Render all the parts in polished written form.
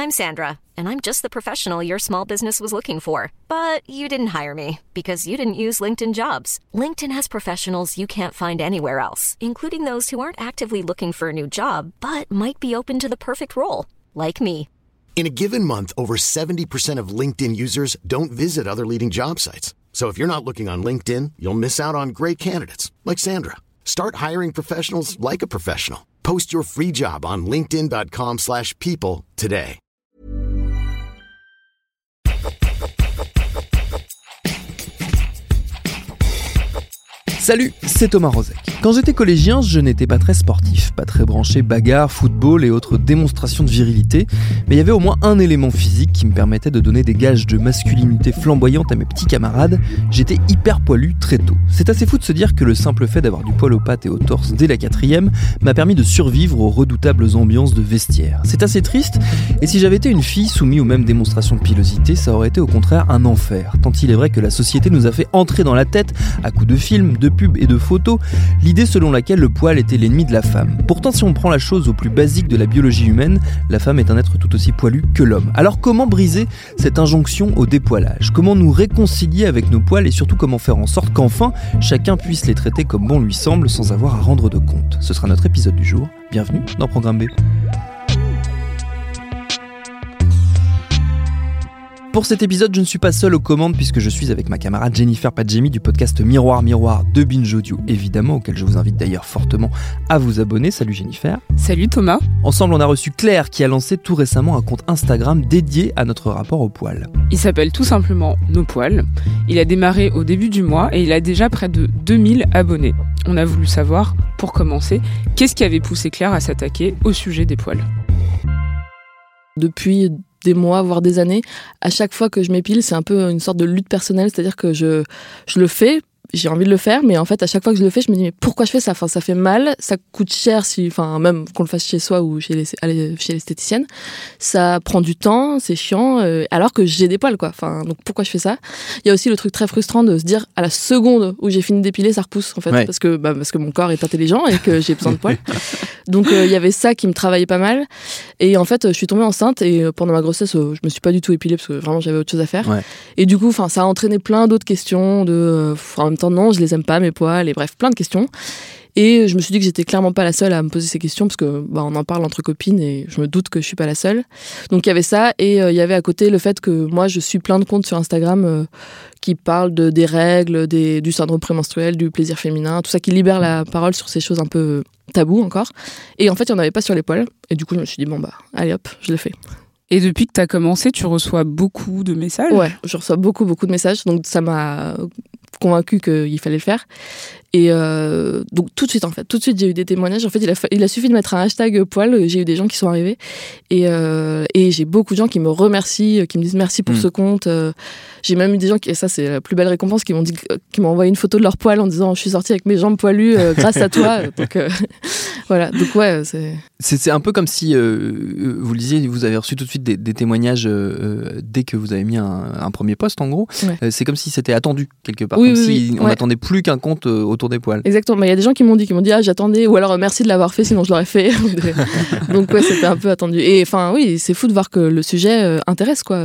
I'm Sandra, and I'm just the professional your small business was looking for. But you didn't hire me because you didn't use LinkedIn Jobs. LinkedIn has professionals you can't find anywhere else, including those who aren't actively looking for a new job, but might be open to the perfect role, like me. In a given month, over 70% of LinkedIn users don't visit other leading job sites. So if you're not looking on LinkedIn, you'll miss out on great candidates like Sandra. Start hiring professionals like a professional. Post your free job on linkedin.com/people today. Salut, c'est Thomas Rozek. Quand j'étais collégien, je n'étais pas très sportif, pas très branché bagarre, football et autres démonstrations de virilité, mais il y avait au moins un élément physique qui me permettait de donner des gages de masculinité flamboyante à mes petits camarades. J'étais hyper poilu très tôt. C'est assez fou de se dire que le simple fait d'avoir du poil aux pattes et au torse dès la 4e m'a permis de survivre aux redoutables ambiances de vestiaire. C'est assez triste, et si j'avais été une fille soumise aux mêmes démonstrations de pilosité, ça aurait été au contraire un enfer, tant il est vrai que la société nous a fait entrer dans la tête, à coups de films, de pubs et de photos, l'idée selon laquelle le poil était l'ennemi de la femme. Pourtant, si on prend la chose au plus basique de la biologie humaine, la femme est un être tout aussi poilu que l'homme. Alors comment briser cette injonction au dépoilage ? Comment nous réconcilier avec nos poils et surtout comment faire en sorte qu'enfin, chacun puisse les traiter comme bon lui semble sans avoir à rendre de compte ? Ce sera notre épisode du jour. Bienvenue dans Programme B. Pour cet épisode, je ne suis pas seul aux commandes puisque je suis avec ma camarade Jennifer Padjemi du podcast Miroir Miroir de Binge Audio, évidemment, auquel je vous invite d'ailleurs fortement à vous abonner. Salut Jennifer. Salut Thomas. Ensemble, on a reçu Claire qui a lancé tout récemment un compte Instagram dédié à notre rapport aux poils. Il s'appelle tout simplement Nos Poils. Il a démarré au début du mois et il a déjà près de 2000 abonnés. On a voulu savoir, pour commencer, qu'est-ce qui avait poussé Claire à s'attaquer au sujet des poils. Depuis des mois, voire des années, à chaque fois que je m'épile, c'est un peu une sorte de lutte personnelle, c'est-à-dire que je le fais, j'ai envie de le faire, mais en fait, à chaque fois que je le fais, je me dis mais pourquoi je fais ça ? Enfin, ça fait mal, ça coûte cher, même qu'on le fasse chez soi ou chez l'esthéticienne, ça prend du temps, c'est chiant, alors que j'ai des poils, quoi. Enfin, donc pourquoi je fais ça ? Il y a aussi le truc très frustrant de se dire à la seconde où j'ai fini d'épiler, ça repousse, en fait, ouais. parce que mon corps est intelligent et que j'ai besoin de poils. Donc il y avait ça qui me travaillait pas mal, et en fait, je suis tombée enceinte et pendant ma grossesse, je me suis pas du tout épilée parce que vraiment j'avais autre chose à faire. Ouais. Et du coup, ça a entraîné plein d'autres questions en même temps, non, je les aime pas, mes poils, et bref, plein de questions. Et je me suis dit que j'étais clairement pas la seule à me poser ces questions parce que on en parle entre copines et je me doute que je suis pas la seule. Donc il y avait ça, et il y avait à côté le fait que moi je suis plein de comptes sur Instagram qui parlent des règles, du syndrome prémenstruel, du plaisir féminin, tout ça qui libère la parole sur ces choses un peu tabous encore. Et en fait, il y en avait pas sur les poils. Et du coup, je me suis dit allez hop, je le fais. Et depuis que tu as commencé, tu reçois beaucoup de messages ? Ouais, je reçois beaucoup de messages, donc ça m'a convaincu qu'il fallait le faire. Et donc tout de suite, j'ai eu des témoignages. En fait, il a suffi de mettre un hashtag poil, j'ai eu des gens qui sont arrivés. Et j'ai beaucoup de gens qui me remercient, qui me disent merci pour ce compte. J'ai même eu des gens et ça c'est la plus belle récompense, qui m'ont envoyé une photo de leur poil en disant je suis sortie avec mes jambes poilues grâce à toi. Donc voilà, donc ouais, c'est un peu comme si vous le disiez, vous avez reçu tout de suite des témoignages dès que vous avez mis un premier post, en gros. Ouais. C'est comme si c'était attendu quelque part, oui, comme si on ouais. n'attendait plus qu'un compte autour des poils. Exactement, il y a des gens qui m'ont dit j'attendais, ou alors merci de l'avoir fait, sinon je l'aurais fait. Donc ouais, c'était un peu attendu. Et enfin oui, c'est fou de voir que le sujet intéresse, quoi.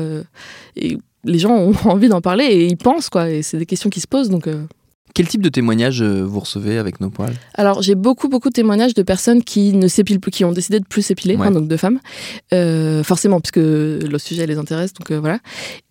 Et les gens ont envie d'en parler et ils pensent, quoi. Et c'est des questions qui se posent, donc. Quel type de témoignages vous recevez avec Nos Poils ? Alors j'ai beaucoup de témoignages de personnes qui ne s'épilent plus, qui ont décidé de plus s'épiler, ouais. Donc de femmes, forcément puisque le sujet les intéresse, donc voilà.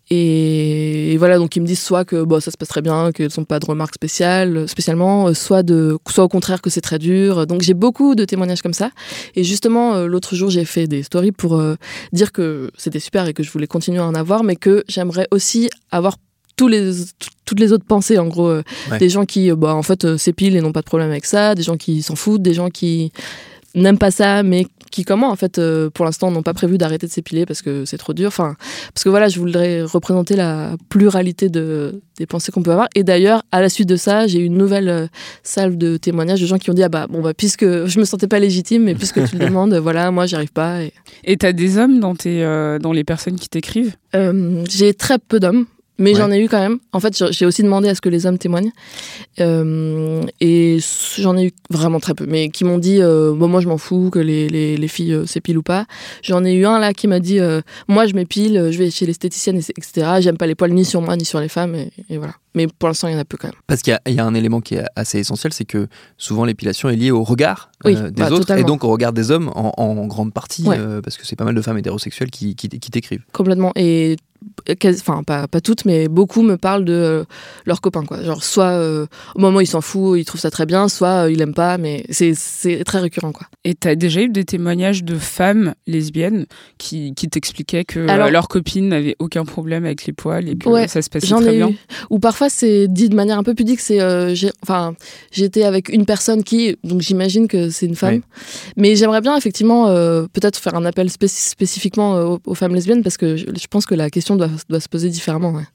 Et voilà, donc ils me disent soit que ça se passe très bien, qu'elles n'ont pas de remarques spécialement, soit au contraire que c'est très dur. Donc j'ai beaucoup de témoignages comme ça. Et justement, l'autre jour, j'ai fait des stories pour dire que c'était super et que je voulais continuer à en avoir, mais que j'aimerais aussi avoir toutes les autres pensées, en gros. Ouais. Des gens qui, en fait, s'épilent et n'ont pas de problème avec ça, des gens qui s'en foutent, des gens qui n'aiment pas ça, mais qui, en fait, pour l'instant, n'ont pas prévu d'arrêter de s'épiler parce que c'est trop dur. Enfin, parce que voilà, je voudrais représenter la pluralité des pensées qu'on peut avoir. Et d'ailleurs, à la suite de ça, j'ai eu une nouvelle salve de témoignages de gens qui ont dit puisque je me sentais pas légitime, mais puisque tu le demandes, voilà, moi, j'y arrive pas. Et t'as des hommes dans les personnes qui t'écrivent ? J'ai très peu d'hommes. Mais j'en ai eu quand même. En fait, j'ai aussi demandé à ce que les hommes témoignent. Et j'en ai eu vraiment très peu. Mais qui m'ont dit, moi je m'en fous que les filles s'épilent ou pas. J'en ai eu un là qui m'a dit, moi je m'épile, je vais chez l'esthéticienne, etc. J'aime pas les poils ni sur moi ni sur les femmes. Et voilà. Mais pour l'instant, il y en a peu quand même. Parce qu'il y a un élément qui est assez essentiel, c'est que souvent l'épilation est liée au regard des autres, totalement. et donc au regard des hommes en grande partie, parce que c'est pas mal de femmes hétérosexuelles qui t'écrivent. Complètement. Et enfin pas toutes, mais beaucoup me parlent de leurs copains, quoi. Genre soit au moment où ils s'en foutent, ils trouvent ça très bien, soit ils l'aiment pas, mais c'est très récurrent, quoi. Et t'as déjà eu des témoignages de femmes lesbiennes qui t'expliquaient que leurs copines n'avaient aucun problème avec les poils et que ça se passait très bien? Ou parfois c'est dit de manière un peu pudique, c'est j'étais avec une personne qui, donc j'imagine que c'est une femme, mais j'aimerais bien effectivement peut-être faire un appel spécifiquement aux femmes lesbiennes, parce que je pense que la question doit se poser différemment. Ouais.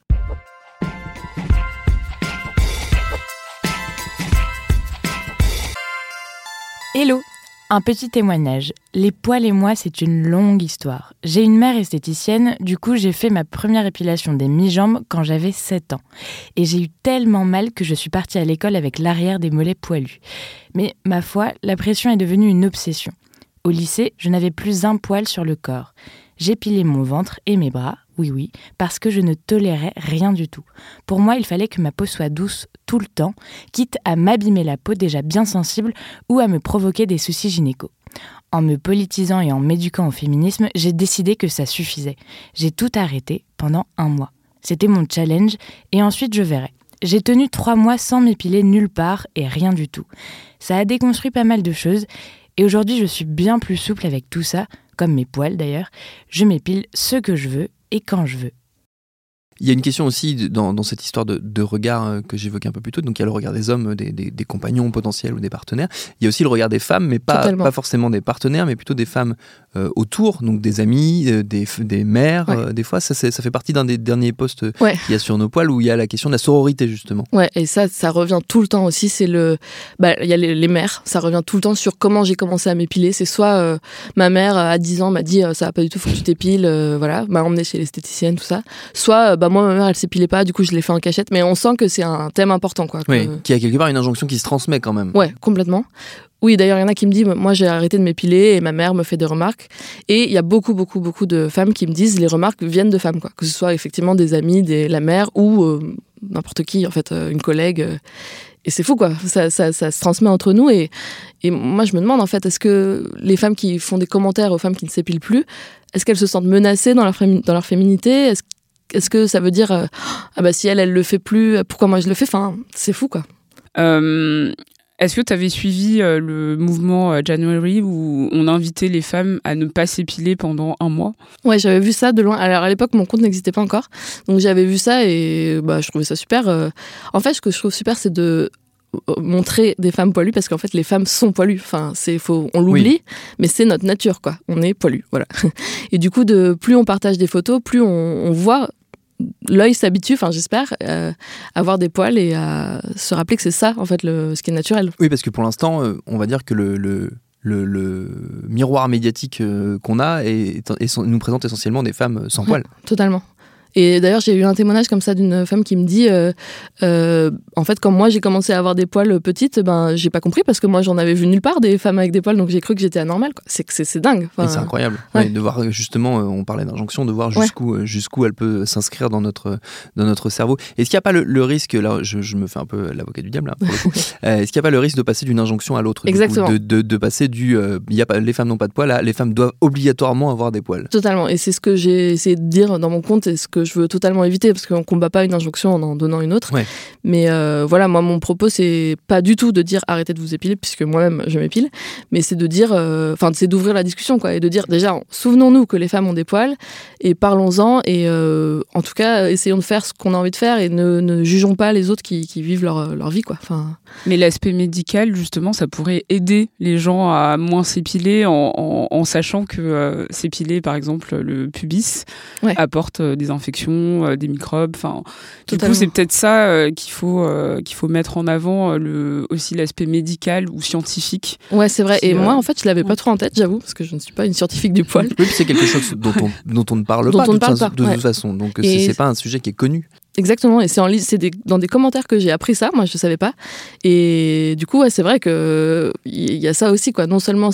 Hello, un petit témoignage. Les poils et moi, c'est une longue histoire. J'ai une mère esthéticienne, du coup j'ai fait ma première épilation des mi-jambes quand j'avais 7 ans. Et j'ai eu tellement mal que je suis partie à l'école avec l'arrière des mollets poilus. Mais ma foi, la pression est devenue une obsession. Au lycée, je n'avais plus un poil sur le corps. J'épilais mon ventre et mes bras, oui, parce que je ne tolérais rien du tout. Pour moi, il fallait que ma peau soit douce tout le temps, quitte à m'abîmer la peau déjà bien sensible ou à me provoquer des soucis gynéco. En me politisant et en m'éduquant au féminisme, j'ai décidé que ça suffisait. J'ai tout arrêté pendant 1 mois. C'était mon challenge et ensuite je verrai. J'ai tenu 3 mois sans m'épiler nulle part et rien du tout. Ça a déconstruit pas mal de choses et aujourd'hui je suis bien plus souple avec tout ça, comme mes poils d'ailleurs. Je m'épile ce que je veux et quand je veux. Il y a une question aussi dans cette histoire de regard que j'évoquais un peu plus tôt. Donc il y a le regard des hommes, des compagnons potentiels ou des partenaires. Il y a aussi le regard des femmes, mais pas forcément des partenaires, mais plutôt des femmes autour, donc des amis, des mères. Des fois, ça fait partie d'un des derniers posts qu'il y a sur Nos Poils, où il y a la question de la sororité, justement. Ouais, et ça revient tout le temps aussi. C'est il y a les mères, ça revient tout le temps sur comment j'ai commencé à m'épiler. C'est soit ma mère à 10 ans m'a dit ça va pas du tout, faut que tu t'épiles, m'a emmenée chez l'esthéticienne, tout ça. Soit moi, ma mère, elle s'épilait pas, du coup, je l'ai fait en cachette. Mais on sent que c'est un thème important, quoi. Oui, qu'il y a quelque part une injonction qui se transmet quand même. Ouais, complètement. Oui, d'ailleurs, il y en a qui me disent, moi, j'ai arrêté de m'épiler et ma mère me fait des remarques. Et il y a beaucoup de femmes qui me disent, les remarques viennent de femmes, quoi. Que ce soit effectivement des amis, la mère ou n'importe qui, en fait, une collègue. Et c'est fou, quoi. Ça se transmet entre nous. Et moi, je me demande, en fait, est-ce que les femmes qui font des commentaires aux femmes qui ne s'épilent plus, est-ce qu'elles se sentent menacées dans leur féminité ? Est-ce que ça veut dire si elle le fait plus, pourquoi moi je le fais ? Enfin, c'est fou, quoi. Est-ce que tu avais suivi le mouvement January où on invitait les femmes à ne pas s'épiler pendant 1 mois ? Ouais, j'avais vu ça de loin. Alors à l'époque, mon compte n'existait pas encore, donc j'avais vu ça et je trouvais ça super. En fait, ce que je trouve super, c'est de montrer des femmes poilues, parce qu'en fait les femmes sont poilues, enfin on l'oublie, mais c'est notre nature, quoi. On est poilu, voilà. Et du coup, plus on partage des photos, plus on voit, l'œil s'habitue, enfin j'espère, à voir des poils et à se rappeler que c'est ça en fait ce qui est naturel. Oui, parce que pour l'instant, on va dire que le miroir médiatique qu'on a nous présente essentiellement des femmes sans poils. Totalement. Et d'ailleurs, j'ai eu un témoignage comme ça d'une femme qui me dit en fait, quand moi j'ai commencé à avoir des poils petites, j'ai pas compris, parce que moi j'en avais vu nulle part des femmes avec des poils, donc j'ai cru que j'étais anormale, quoi. C'est dingue. Enfin, c'est incroyable. Ouais. De voir justement, on parlait d'injonction, de voir jusqu'où elle peut s'inscrire dans notre cerveau. Est-ce qu'il n'y a pas le risque, là je me fais un peu l'avocat du diable, pour le coup. Est-ce qu'il n'y a pas le risque de passer d'une injonction à l'autre? Exactement. Du coup, de passer les femmes n'ont pas de poils, les femmes doivent obligatoirement avoir des poils. Totalement. Et c'est ce que j'ai essayé de dire dans mon compte, et ce que je veux totalement éviter, parce qu'on combat pas une injonction en donnant une autre. Ouais. Mais voilà, moi mon propos, c'est pas du tout de dire arrêtez de vous épiler, puisque moi-même je m'épile, mais c'est de dire, c'est d'ouvrir la discussion, quoi, et de dire déjà, souvenons-nous que les femmes ont des poils, et parlons-en, et en tout cas essayons de faire ce qu'on a envie de faire, et ne jugeons pas les autres qui vivent leur vie, quoi. Enfin... Mais l'aspect médical, justement, ça pourrait aider les gens à moins s'épiler, en sachant que s'épiler, par exemple, le pubis apporte des infections, des microbes. Enfin, du coup, c'est peut-être ça qu'il faut mettre en avant, aussi l'aspect médical ou scientifique. Ouais, c'est vrai. Et moi, en fait, je l'avais pas trop en tête, j'avoue, parce que je ne suis pas une scientifique du poil. Oui, c'est quelque chose dont on ne parle pas de toute façon. Donc, c'est pas un sujet qui est connu. Exactement, et dans des commentaires que j'ai appris ça, moi je savais pas. Et du coup, c'est vrai que il y a ça aussi, quoi. Non seulement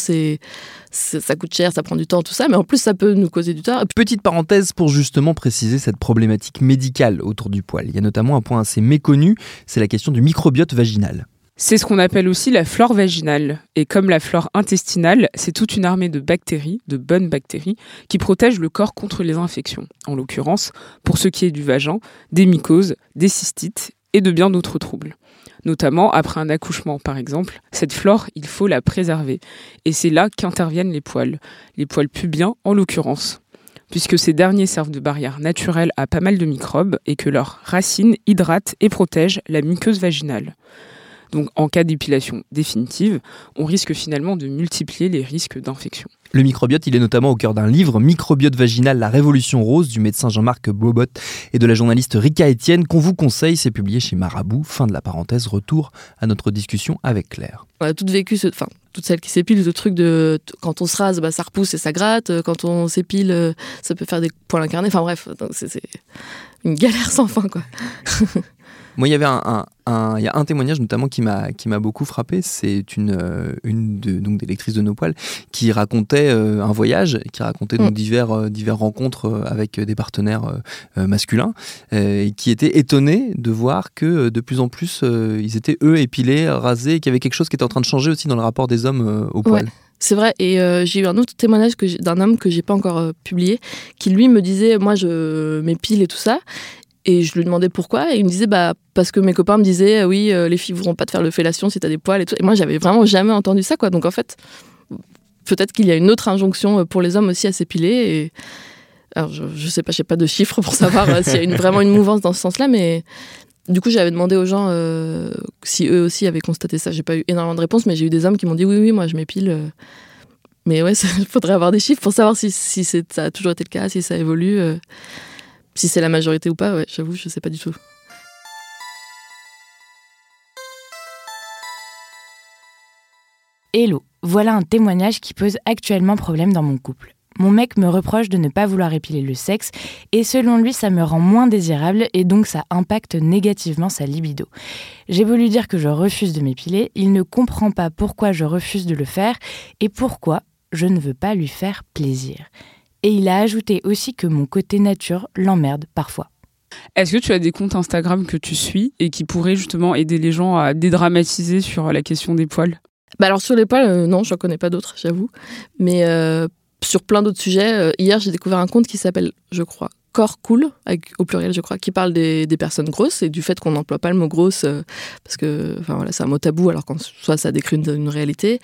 ça coûte cher, ça prend du temps, tout ça, mais en plus ça peut nous causer du tort. Petite parenthèse pour justement préciser cette problématique médicale autour du poil. Il y a notamment un point assez méconnu, c'est la question du microbiote vaginal. C'est ce qu'on appelle aussi la flore vaginale. Et comme la flore intestinale, c'est toute une armée de bactéries, de bonnes bactéries, qui protègent le corps contre les infections. En l'occurrence, pour ce qui est du vagin, des mycoses, des cystites et de bien d'autres troubles. Notamment après un accouchement, par exemple. Cette flore, il faut la préserver. Et c'est là qu'interviennent les poils pubiens en l'occurrence. Puisque ces derniers servent de barrière naturelle à pas mal de microbes et que leurs racines hydratent et protègent la muqueuse vaginale. Donc en cas d'épilation définitive, on risque finalement de multiplier les risques d'infection. Le microbiote, il est notamment au cœur d'un livre, Microbiote vaginal, la révolution rose, du médecin Jean-Marc Bobot et de la journaliste Rika Etienne, qu'on vous conseille. C'est publié chez Marabout. Fin de la parenthèse, retour à notre discussion avec Claire. On a toutes vécu, toutes celles qui s'épilent, ce truc de quand on se rase, ça repousse et ça gratte. Quand on s'épile, ça peut faire des poils incarnés. Enfin bref, c'est une galère sans fin, quoi. Moi, il y avait il y a un témoignage notamment qui m'a beaucoup frappé. C'est une des lectrices de Nos Poils qui racontait un voyage, qui racontait donc divers rencontres avec des partenaires masculins, et qui était étonnée de voir que de plus en plus ils étaient eux épilés, rasés, et qu'il y avait quelque chose qui était en train de changer aussi dans le rapport des hommes aux poils. Ouais. C'est vrai, et j'ai eu un autre témoignage d'un homme que j'ai pas encore publié, qui lui me disait, moi je m'épile et tout ça. Et je lui demandais pourquoi, et il me disait parce que mes copains me disaient oui, les filles voudront pas te faire de fellation si t'as des poils et tout. Et moi j'avais vraiment jamais entendu ça, quoi. Donc en fait, peut-être qu'il y a une autre injonction pour les hommes aussi à s'épiler. Et alors je sais pas, j'ai pas de chiffres pour savoir s'il y a vraiment une mouvance dans ce sens-là, mais du coup j'avais demandé aux gens si eux aussi avaient constaté ça. J'ai pas eu énormément de réponses, mais j'ai eu des hommes qui m'ont dit oui, moi je m'épile. Mais ouais, il faudrait avoir des chiffres pour savoir si ça a toujours été le cas, si ça évolue. Si c'est la majorité ou pas, ouais, j'avoue, je sais pas du tout. Hello, voilà un témoignage qui pose actuellement problème dans mon couple. Mon mec me reproche de ne pas vouloir épiler le sexe et selon lui, ça me rend moins désirable et donc ça impacte négativement sa libido. J'ai beau lui dire que je refuse de m'épiler, il ne comprend pas pourquoi je refuse de le faire et pourquoi je ne veux pas lui faire plaisir. Et il a ajouté aussi que mon côté nature l'emmerde parfois. Est-ce que tu as des comptes Instagram que tu suis et qui pourraient justement aider les gens à dédramatiser sur la question des poils ? Alors sur les poils, non, j'en connais pas d'autres, j'avoue. Mais sur plein d'autres sujets, hier j'ai découvert un compte qui s'appelle, je crois, Corps Cool, au pluriel je crois, qui parle des personnes grosses et du fait qu'on n'emploie pas le mot grosse parce que c'est un mot tabou alors qu'en soi ça décrit une réalité.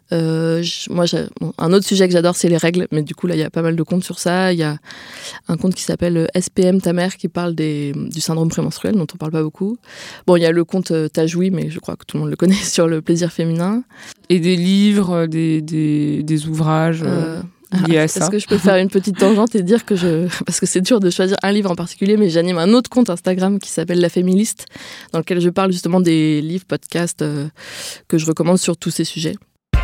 Un autre sujet que j'adore c'est les règles, mais du coup là il y a pas mal de comptes sur ça. Il y a un compte qui s'appelle SPM ta mère qui parle du syndrome prémenstruel dont on parle pas beaucoup. Bon, il y a le compte Tajoui, mais je crois que tout le monde le connaît, sur le plaisir féminin. Et des livres, des ouvrages liés à ça. Est-ce que je peux faire une petite tangente et dire parce que c'est dur de choisir un livre en particulier, mais j'anime un autre compte Instagram qui s'appelle La Féministe, dans lequel je parle justement des livres, podcasts que je recommande sur tous ces sujets.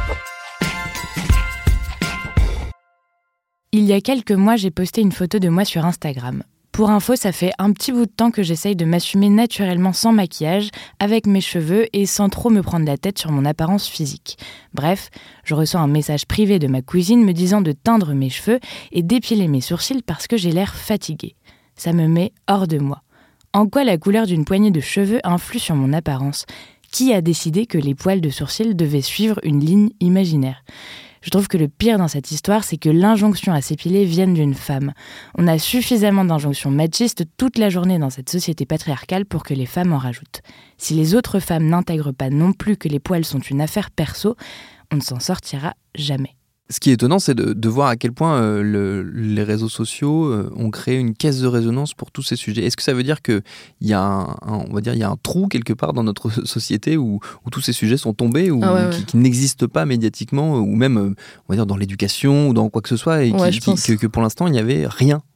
Il y a quelques mois, j'ai posté une photo de moi sur Instagram. Pour info, ça fait un petit bout de temps que j'essaye de m'assumer naturellement sans maquillage, avec mes cheveux et sans trop me prendre la tête sur mon apparence physique. Bref, je reçois un message privé de ma cousine me disant de teindre mes cheveux et d'épiler mes sourcils parce que j'ai l'air fatiguée. Ça me met hors de moi. En quoi la couleur d'une poignée de cheveux influe sur mon apparence ? Qui a décidé que les poils de sourcils devaient suivre une ligne imaginaire ? Je trouve que le pire dans cette histoire, c'est que l'injonction à s'épiler vienne d'une femme. On a suffisamment d'injonctions machistes toute la journée dans cette société patriarcale pour que les femmes en rajoutent. Si les autres femmes n'intègrent pas non plus que les poils sont une affaire perso, on ne s'en sortira jamais. Ce qui est étonnant, c'est de voir à quel point les réseaux sociaux ont créé une caisse de résonance pour tous ces sujets. Est-ce que ça veut dire qu'il y a un trou quelque part dans notre société où tous ces sujets sont tombés, ou qui n'existent pas médiatiquement, ou même on va dire dans l'éducation ou dans quoi que ce soit, et que pour l'instant il n'y avait rien?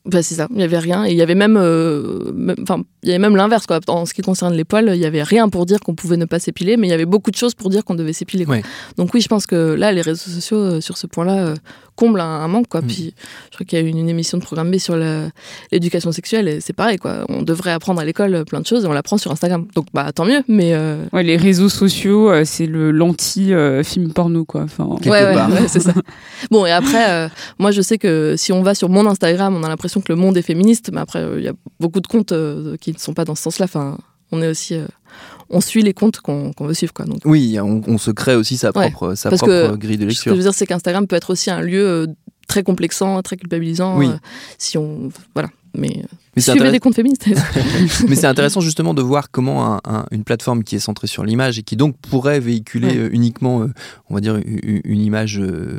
Bah, c'est ça, il n'y avait rien. Et il y avait même, il y avait même l'inverse, quoi. En ce qui concerne les poils, il n'y avait rien pour dire qu'on pouvait ne pas s'épiler, mais il y avait beaucoup de choses pour dire qu'on devait s'épiler, quoi. Donc oui, je pense que là, les réseaux sociaux, sur ce point-là, comblent un manque, quoi. Puis je crois qu'il y a eu une émission de Programme B sur l'éducation sexuelle, et c'est pareil, quoi. On devrait apprendre à l'école plein de choses, et on l'apprend sur Instagram. Donc bah tant mieux, mais... Ouais, les réseaux sociaux, c'est l'anti-film porno, quoi. Enfin, ouais, c'est ça. Bon, et après, moi, je sais que si on va sur mon Instagram, on a l'impression que le monde est féministe, mais après, il y a beaucoup de comptes qui ne sont pas dans ce sens-là. Enfin, on est aussi... on suit les comptes qu'on veut suivre, quoi. Donc, oui, on se crée aussi sa propre grille de lecture. Ce que je veux dire, c'est qu'Instagram peut être aussi un lieu très complexant, très culpabilisant, si on... Voilà. Mais suivez des comptes féministes. Mais c'est intéressant justement de voir comment une plateforme qui est centrée sur l'image et qui donc pourrait véhiculer uniquement, on va dire, une image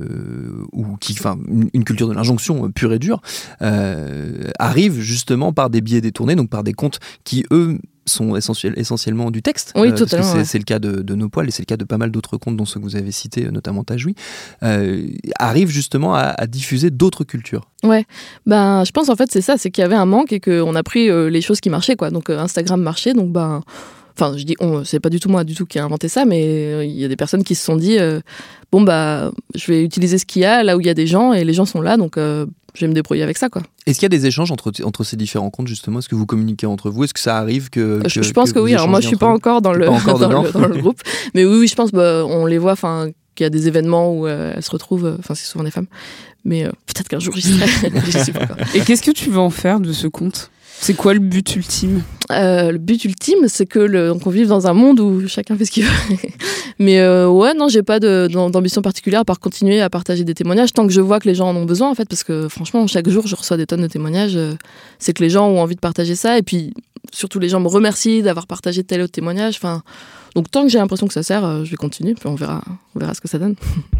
une culture de l'injonction pure et dure, arrive justement par des biais détournés, donc par des comptes qui, eux, sont essentiellement du texte. Oui, totalement. Parce que c'est le cas de Nos Poils et c'est le cas de pas mal d'autres comptes, dont ceux que vous avez cités, notamment Tajoui, arrivent justement à diffuser d'autres cultures. Ouais, je pense en fait c'est ça, c'est qu'il y avait un manque et qu'on a pris les choses qui marchaient, quoi. Donc Instagram marchait, donc enfin je dis c'est pas du tout moi qui ai inventé ça, mais il y a des personnes qui se sont dit je vais utiliser ce qu'il y a là où il y a des gens et les gens sont là, donc je vais me débrouiller avec ça, quoi. Est-ce qu'il y a des échanges entre ces différents comptes, justement? Est-ce que vous communiquez entre vous? Est-ce que ça arrive je pense que oui. Alors moi je suis pas encore dans le groupe, mais oui je pense on les voit, qu'il y a des événements où elles se retrouvent, c'est souvent des femmes, mais peut-être qu'un jour j'y serai. J'y suis pas encore. Et qu'est-ce que tu veux en faire de ce compte? C'est quoi le but ultime? Le but ultime, c'est qu'on vive dans un monde où chacun fait ce qu'il veut. Mais non, j'ai pas d'ambition particulière à part continuer à partager des témoignages tant que je vois que les gens en ont besoin, en fait, parce que franchement, chaque jour, je reçois des tonnes de témoignages. C'est que les gens ont envie de partager ça, et puis surtout les gens me remercient d'avoir partagé tel autre témoignage. Donc tant que j'ai l'impression que ça sert, je vais continuer, puis on verra ce que ça donne.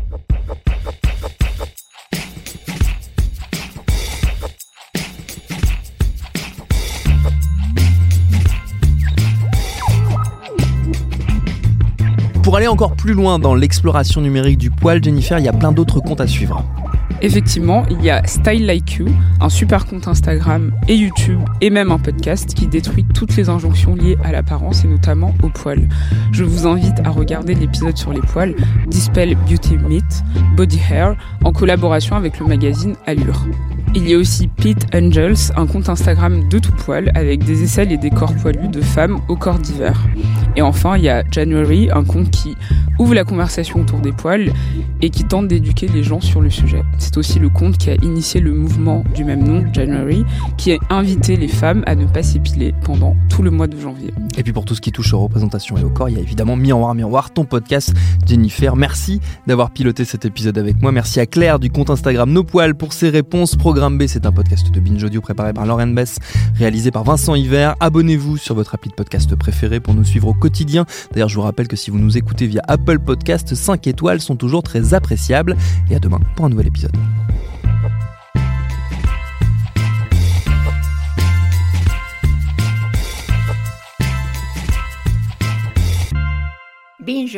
Pour aller encore plus loin dans l'exploration numérique du poil, Jennifer, il y a plein d'autres comptes à suivre. Effectivement, il y a Style Like You, un super compte Instagram et YouTube et même un podcast qui détruit toutes les injonctions liées à l'apparence et notamment au poil. Je vous invite à regarder l'épisode sur les poils, Dispel Beauty Myth, Body Hair, en collaboration avec le magazine Allure. Il y a aussi Pete Angels, un compte Instagram de tout poil avec des aisselles et des corps poilus de femmes au corps divers. Et enfin, il y a January, un compte qui ouvre la conversation autour des poils et qui tente d'éduquer les gens sur le sujet. C'est aussi le compte qui a initié le mouvement du même nom, January, qui a invité les femmes à ne pas s'épiler pendant tout le mois de janvier. Et puis pour tout ce qui touche aux représentations et au corps, il y a évidemment Miroir, ton podcast, Jennifer. Merci d'avoir piloté cet épisode avec moi. Merci à Claire du compte Instagram Nos Poils pour ses réponses. Programme B, c'est un podcast de Binge Audio préparé par Lauren Bess, réalisé par Vincent Hiver. Abonnez-vous sur votre appli de podcast préféré pour nous suivre au quotidien. D'ailleurs, je vous rappelle que si vous nous écoutez via Apple Podcast, 5 étoiles sont toujours très appréciables. Et à demain pour un nouvel épisode. Binge.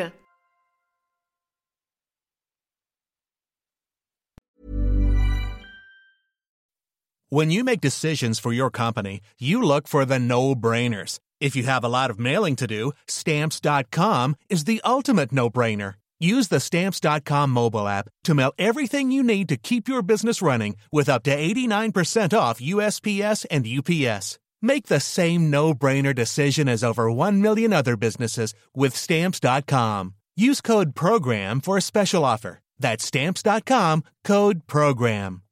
When you make decisions for your company, you look for the no-brainers. If you have a lot of mailing to do, Stamps.com is the ultimate no-brainer. Use the Stamps.com mobile app to mail everything you need to keep your business running with up to 89% off USPS and UPS. Make the same no-brainer decision as over 1 million other businesses with Stamps.com. Use code PROGRAM for a special offer. That's Stamps.com, code PROGRAM.